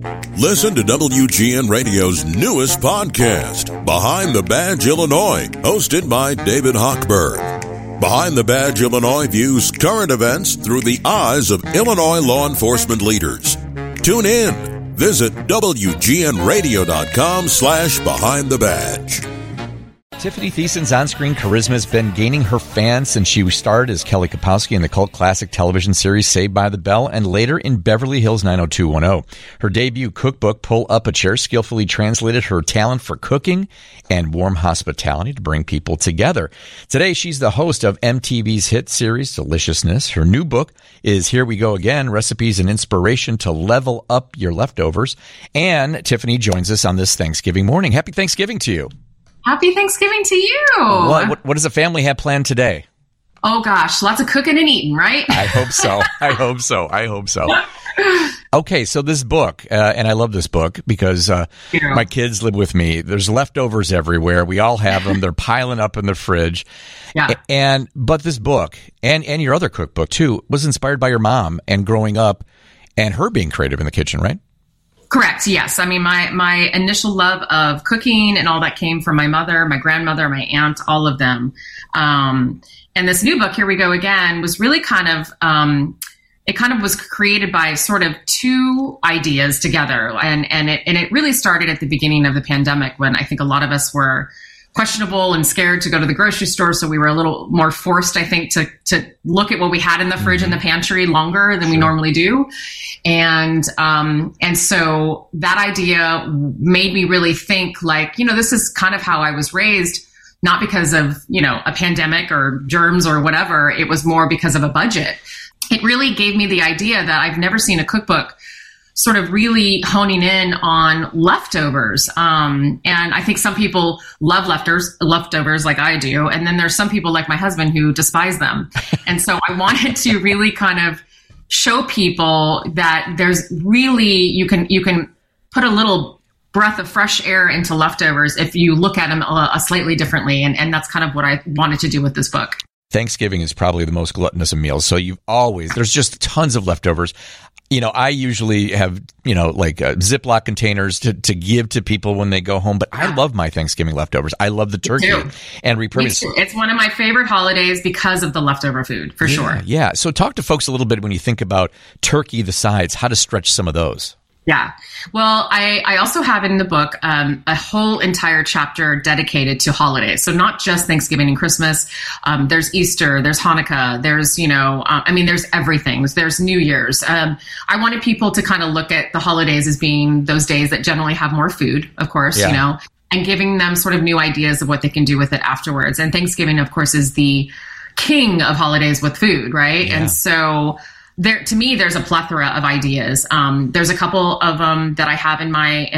Listen to WGN Radio's newest podcast, Behind the Badge Illinois, hosted by David Hochberg. Behind the Badge Illinois views current events through the eyes of Illinois law enforcement leaders. Tune in. Visit WGNRadio.com/Behind the Badge. Tiffany Thiessen's on-screen charisma has been gaining her fans since she starred as Kelly Kapowski in the cult classic television series Saved by the Bell and later in Beverly Hills 90210. Her debut cookbook, Pull Up a Chair, skillfully translated her talent for cooking and warm hospitality to bring people together. Today, she's the host of MTV's hit series Deliciousness. Her new book is Here We Go Again, Recipes and Inspiration to Level Up Your Leftovers. And Tiffany joins us on this Thanksgiving morning. Happy Thanksgiving to you. Happy Thanksgiving to you. What does the family have planned today? Oh, gosh. Lots of cooking and eating, right? I hope so. Okay, so this book, and I love this book because my kids live with me. There's leftovers everywhere. We all have them. They're piling up in the fridge. Yeah. But this book, and your other cookbook, too, was inspired by your mom and growing up and her being creative in the kitchen, right? Correct. Yes. I mean, my initial love of cooking and all that came from my mother, my grandmother, my aunt, all of them. And this new book, Here We Go Again, was really it was created by sort of two ideas together. And it really started at the beginning of the pandemic when I think a lot of us were questionable and scared to go to the grocery store. So we were a little more forced, I think, to look at what we had in the fridge and the pantry longer than we normally do. And so that idea made me really think like, this is kind of how I was raised, not because of, a pandemic or germs or whatever. It was more because of a budget. It really gave me the idea that I've never seen a cookbook sort of really honing in on leftovers. And I think some people love leftovers like I do. And then there's some people like my husband who despise them. And so I wanted to really kind of show people that there's really, you can put a little breath of fresh air into leftovers if you look at them slightly differently. And that's kind of what I wanted to do with this book. Thanksgiving is probably the most gluttonous of meals. So there's just tons of leftovers. I usually have, Ziploc containers to give to people when they go home. But I love my Thanksgiving leftovers. I love the turkey and repurpose. It's one of my favorite holidays because of the leftover food, for sure. Yeah. So talk to folks a little bit when you think about turkey, the sides, how to stretch some of those. Yeah. Well, I also have in the book a whole entire chapter dedicated to holidays. So not just Thanksgiving and Christmas. There's Easter, there's Hanukkah, there's, there's everything. There's New Year's. I wanted people to kind of look at the holidays as being those days that generally have more food, of course, and giving them sort of new ideas of what they can do with it afterwards. And Thanksgiving, of course, is the king of holidays with food, right? Yeah. And so to me, there's a plethora of ideas. There's a couple of them that I have in my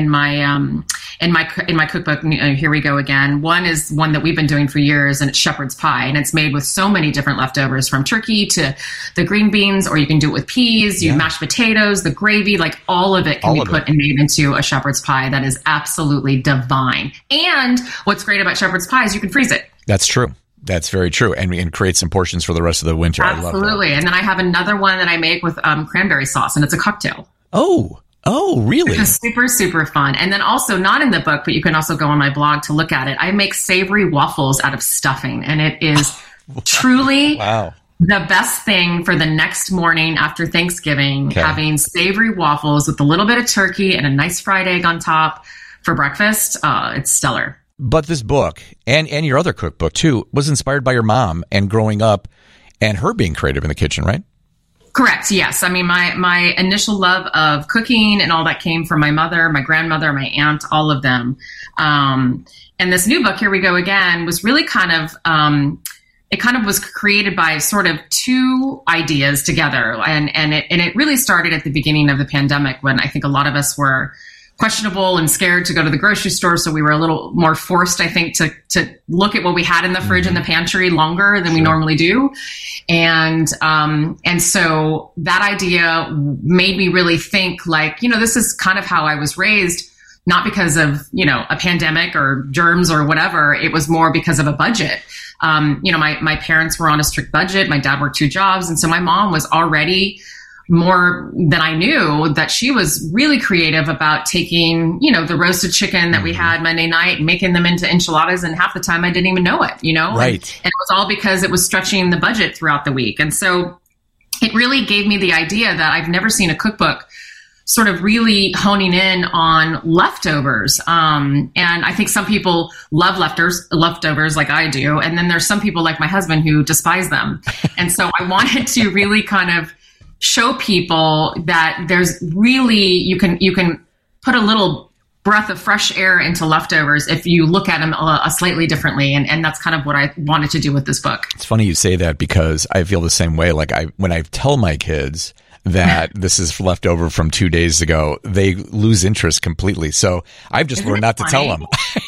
cookbook. Here We Go Again. One is one that we've been doing for years, and it's shepherd's pie, and it's made with so many different leftovers, from turkey to the green beans, or you can do it with peas, mashed potatoes, the gravy, like all of it can be put and made into a shepherd's pie that is absolutely divine. And what's great about shepherd's pie is you can freeze it. That's true. That's very true. And create some portions for the rest of the winter. Absolutely. I love that. And then I have another one that I make with cranberry sauce, and it's a cocktail. Oh, really? It's super, super fun. And then also, not in the book, but you can also go on my blog to look at it. I make savory waffles out of stuffing, and it is truly the best thing for the next morning after Thanksgiving, having savory waffles with a little bit of turkey and a nice fried egg on top for breakfast. It's stellar. But this book, and your other cookbook, too, was inspired by your mom and growing up and her being creative in the kitchen, right? Correct. Yes. I mean, my initial love of cooking and all that came from my mother, my grandmother, my aunt, all of them. And this new book, Here We Go Again, was really it was created by sort of two ideas together. And it really started at the beginning of the pandemic when I think a lot of us were questionable and scared to go to the grocery store. So we were a little more forced, I think, to look at what we had in the fridge and the pantry longer than we normally do. And so that idea made me really think like, this is kind of how I was raised, not because of, a pandemic or germs or whatever. It was more because of a budget. My parents were on a strict budget. My dad worked 2 jobs. And so my mom was already more than I knew, that she was really creative about taking, the roasted chicken that we had Monday night and making them into enchiladas. And half the time I didn't even know it, Right. And it was all because it was stretching the budget throughout the week. And so it really gave me the idea that I've never seen a cookbook sort of really honing in on leftovers. And I think some people love leftovers like I do. And then there's some people like my husband who despise them. And so I wanted to really kind of show people that there's really, you can put a little breath of fresh air into leftovers if you look at them slightly differently. And that's kind of what I wanted to do with this book. It's funny you say that because I feel the same way. Like when I tell my kids that this is left over from 2 days ago, they lose interest completely. So I've just learned not to tell them.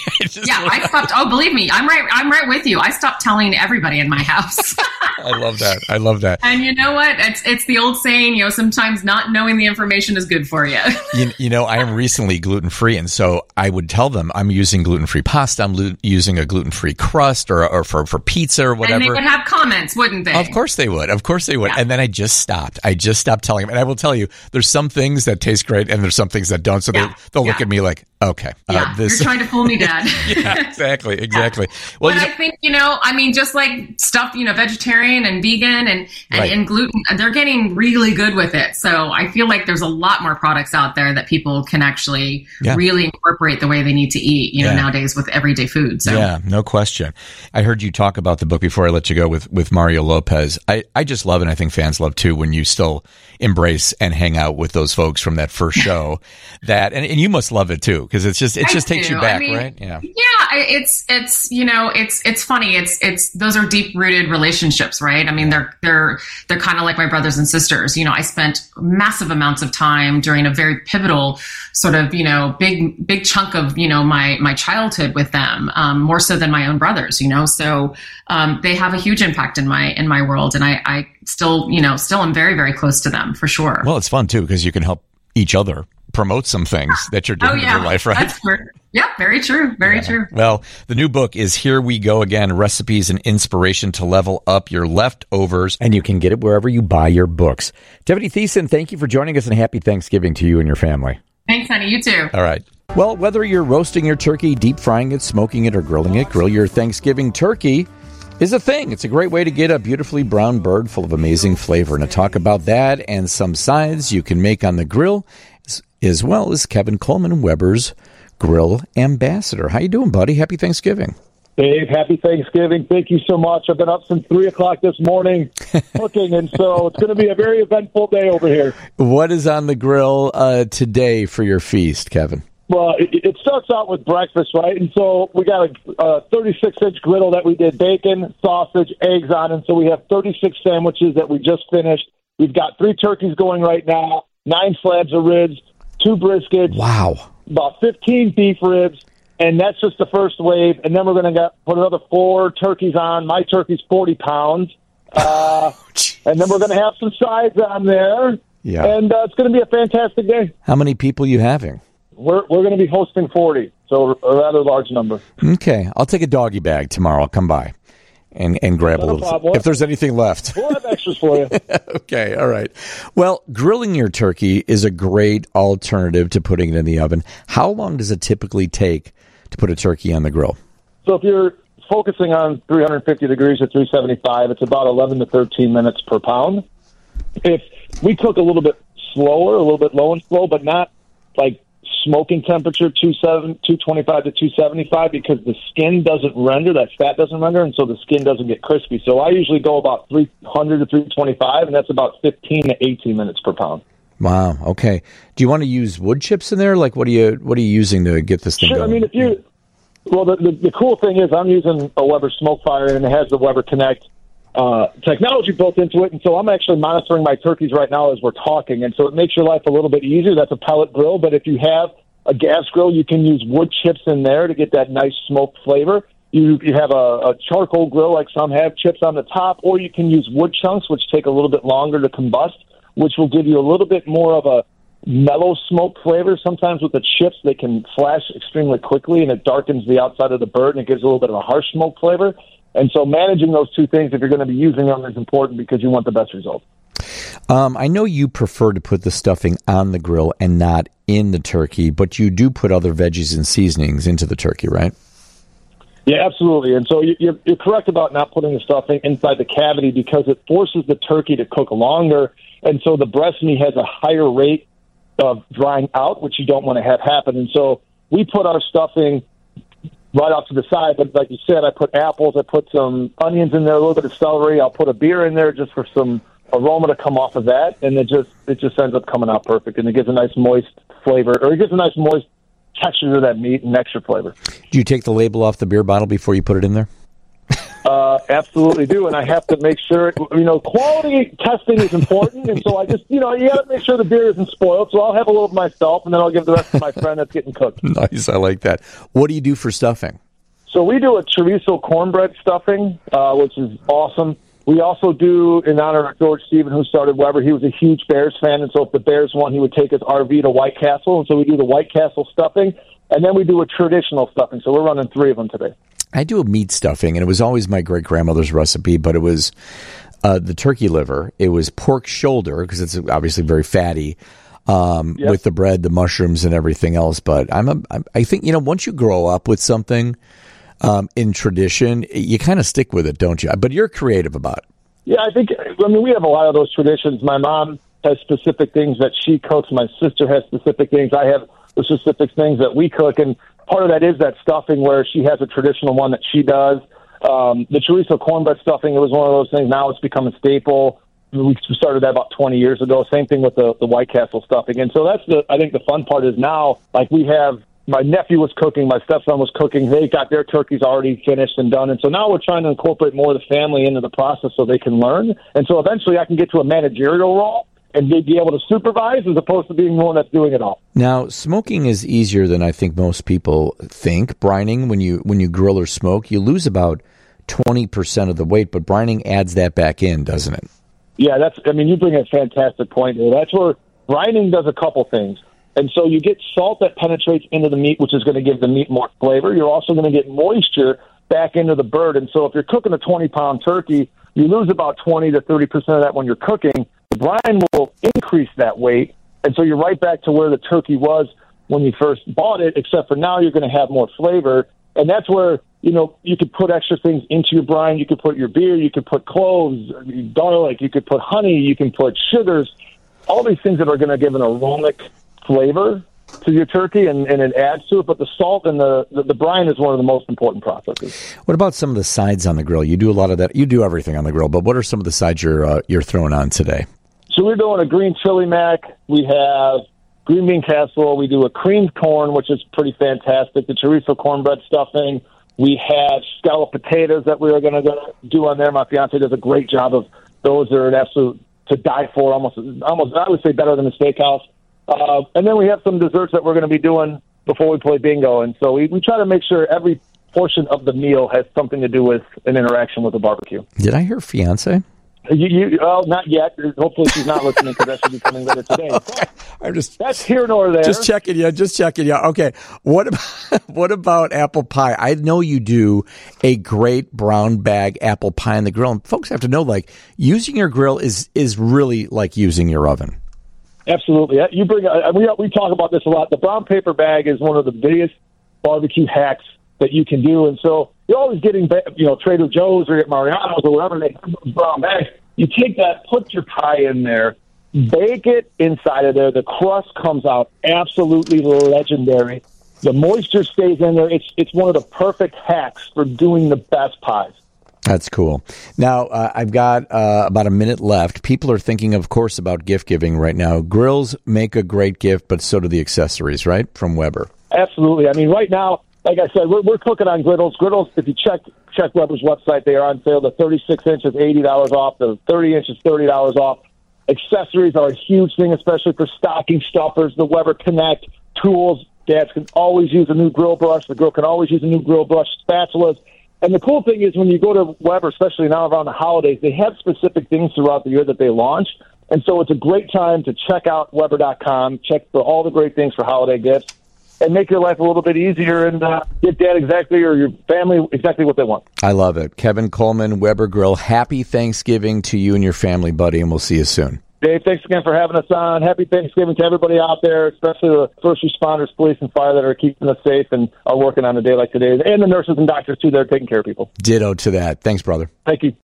I stopped. Oh, believe me, I'm right with you. I stopped telling everybody in my house. I love that. And you know what? It's the old saying, sometimes not knowing the information is good for you. I am recently gluten-free. And so I would tell them I'm using gluten-free pasta. I'm using a gluten-free crust or for pizza or whatever. And they would have comments, wouldn't they? Of course they would. Yeah. And then I just stopped telling them. And I will tell you, there's some things that taste great and there's some things that don't. So they'll look at me like, okay. You're trying to fool me, Dad. Yeah, exactly. Well, but I think, just like stuff, vegetarian and vegan and gluten, they're getting really good with it. So I feel like there's a lot more products out there that people can actually really incorporate the way they need to eat, nowadays with everyday food. So. Yeah, no question. I heard you talk about the book before I let you go with Mario Lopez. I just love it. And I think fans love too when you still embrace and hang out with those folks from that first show and you must love it too, because it just takes you back, right? Yeah. It's funny. It's those are deep rooted relationships, right? I mean, they're kind of like my brothers and sisters. I spent massive amounts of time during a very pivotal sort of, big chunk of, my childhood with them, more so than my own brothers, so, they have a huge impact in my world. And I still am very, very close to them for sure. Well, it's fun too, because you can help each other promote some things that you're doing in your life, right? That's true. Yeah, very true. Very true. Well, the new book is Here We Go Again, Recipes and Inspiration to Level Up Your Leftovers, and you can get it wherever you buy your books. Tiffany Thiessen, thank you for joining us, and happy Thanksgiving to you and your family. Thanks, honey. You too. All right. Well, whether you're roasting your turkey, deep frying it, smoking it, or grilling it, Grill Your Thanksgiving Turkey is a thing. It's a great way to get a beautifully brown bird full of amazing flavor. And to talk about that and some sides you can make on the grill, as well as Kevin Coleman, Weber's Grill Ambassador. How you doing, buddy? Happy Thanksgiving. Dave, happy Thanksgiving. Thank you so much. I've been up since 3 o'clock this morning cooking, and so it's going to be a very eventful day over here. What is on the grill today for your feast, Kevin? Well, it starts out with breakfast, right? And so we got a 36-inch griddle that we did bacon, sausage, eggs on, and so we have 36 sandwiches that we just finished. We've got 3 turkeys going right now, 9 slabs of ribs, 2 briskets. Wow. About 15 beef ribs, and that's just the first wave. And then we're going to put another 4 turkeys on. My turkey's 40 pounds. And then we're going to have some sides on there. Yeah. And it's going to be a fantastic day. How many people are you having? We're going to be hosting 40, so a rather large number. Okay. I'll take a doggy bag tomorrow. I'll come by and grab a little, if there's anything left. We'll have extras for you. Okay. All right. Well, grilling your turkey is a great alternative to putting it in the oven. How long does it typically take to put a turkey on the grill? So if you're focusing on 350 degrees or 375, it's about 11 to 13 minutes per pound. If we cook a little bit slower, a little bit low and slow, but not like smoking temperature 225 to 275, because the skin doesn't render, that fat doesn't render, and so the skin doesn't get crispy. So I usually go about 300 to 325, and that's about 15 to 18 minutes per pound. Wow. Okay. Do you want to use wood chips in there? Like, what are you using to get this thing going? I mean, the cool thing is I'm using a Weber Smoke Fire, and it has the Weber Connect technology built into it, and so I'm actually monitoring my turkeys right now as we're talking, and so it makes your life a little bit easier. That's a pellet grill, but if you have a gas grill, you can use wood chips in there to get that nice smoked flavor. You have a charcoal grill like some have, chips on the top, or you can use wood chunks, which take a little bit longer to combust, which will give you a little bit more of a mellow smoke flavor. Sometimes with the chips, they can flash extremely quickly, and it darkens the outside of the bird, and it gives a little bit of a harsh smoke flavor. And so managing those two things, if you're going to be using them, is important because you want the best results. I know you prefer to put the stuffing on the grill and not in the turkey, but you do put other veggies and seasonings into the turkey, right? Yeah, absolutely. And so you're correct about not putting the stuffing inside the cavity because it forces the turkey to cook longer. And so the breast meat has a higher rate of drying out, which you don't want to have happen. And so we put our stuffing right off to the side. But like you said, I put apples, I put some onions in there, a little bit of celery. I'll put a beer in there just for some aroma to come off of that. And it just ends up coming out perfect. And it gives a nice moist flavor, or it gives a nice moist texture to that meat and extra flavor. Do you take the label off the beer bottle before you put it in there? Absolutely do, and I have to make sure, quality testing is important, and so I just, you got to make sure the beer isn't spoiled, so I'll have a little of myself, and then I'll give the rest to my friend that's getting cooked. Nice, I like that. What do you do for stuffing? So we do a chorizo cornbread stuffing, which is awesome. We also do, in honor of George Stephen, who started Weber, he was a huge Bears fan, and so if the Bears won, he would take his RV to White Castle, and so we do the White Castle stuffing, and then we do a traditional stuffing, so we're running 3 of them today. I do a meat stuffing, and it was always my great-grandmother's recipe, but it was the turkey liver. It was pork shoulder, because it's obviously very fatty, with the bread, the mushrooms, and everything else. But I think, once you grow up with something in tradition, you kind of stick with it, don't you? But you're creative about it. Yeah, we have a lot of those traditions. My mom has specific things that she cooks. My sister has specific things. I have the specific things that we cook, and part of that is that stuffing where she has a traditional one that she does. The chorizo cornbread stuffing, it was one of those things. Now it's become a staple. We started that about 20 years ago. Same thing with the White Castle stuffing. And so I think the fun part is now, like my nephew was cooking, my stepson was cooking. They got their turkeys already finished and done. And so now we're trying to incorporate more of the family into the process so they can learn. And so eventually I can get to a managerial role and they'd be able to supervise as opposed to being the one that's doing it all. Now, smoking is easier than I think most people think. Brining, when you grill or smoke, you lose about 20% of the weight, but brining adds that back in, doesn't it? Yeah, you bring a fantastic point here. That's where brining does a couple things. And so you get salt that penetrates into the meat, which is going to give the meat more flavor. You're also going to get moisture back into the bird. And so if you're cooking a 20-pound turkey, you lose about 20 to 30% of that when you're cooking. The brine will increase that weight, and so you're right back to where the turkey was when you first bought it, except for now you're going to have more flavor. And that's where, you could put extra things into your brine. You could put your beer, you could put cloves, garlic, you could put honey, you can put sugars, all these things that are going to give an aromatic flavor to your turkey, and it adds to it. But the salt and the brine is one of the most important processes. What about some of the sides on the grill? You do a lot of that. You do everything on the grill, but what are some of the sides you're throwing on today? So we're doing a green chili mac. We have green bean casserole. We do a creamed corn, which is pretty fantastic. The chorizo cornbread stuffing. We have scalloped potatoes that we are going to do on there. My fiance does a great job of those. They're an absolute to die for. Almost, I would say better than the steakhouse. And then we have some desserts that we're going to be doing before we play bingo. And so we try to make sure every portion of the meal has something to do with an interaction with the barbecue. Did I hear fiance? Not yet. Hopefully she's not listening because that should be coming later today. That's here nor there. Just checking you. Okay. What about apple pie? I know you do a great brown bag apple pie on the grill, and folks have to know, using your grill is really like using your oven. Absolutely. We talk about this a lot. The brown paper bag is one of the biggest barbecue hacks that you can do. And so you're always getting, Trader Joe's or Mariano's or whatever, they have brown bags. You take that, put your pie in there, bake it inside of there. The crust comes out absolutely legendary. The moisture stays in there. It's one of the perfect hacks for doing the best pies. That's cool. Now, I've got about a minute left. People are thinking, of course, about gift giving right now. Grills make a great gift, but so do the accessories, right, from Weber? Absolutely. Right now, like I said, we're cooking on griddles. Griddles, if you check Weber's website, they are on sale. The 36 inches, $80 off. The 30 inches, $30 off. Accessories are a huge thing, especially for stocking stuffers, the Weber Connect, tools. Dads can always use a new grill brush. The girl can always use a new grill brush, spatulas. And the cool thing is when you go to Weber, especially now around the holidays, they have specific things throughout the year that they launch. And so it's a great time to check out Weber.com, check for all the great things for holiday gifts, and make your life a little bit easier and get Dad exactly or your family exactly what they want. I love it. Kevin Coleman, Weber Grill, happy Thanksgiving to you and your family, buddy, and we'll see you soon. Dave, thanks again for having us on. Happy Thanksgiving to everybody out there, especially the first responders, police, and fire that are keeping us safe and are working on a day like today, and the nurses and doctors, too, that are taking care of people. Ditto to that. Thanks, brother. Thank you.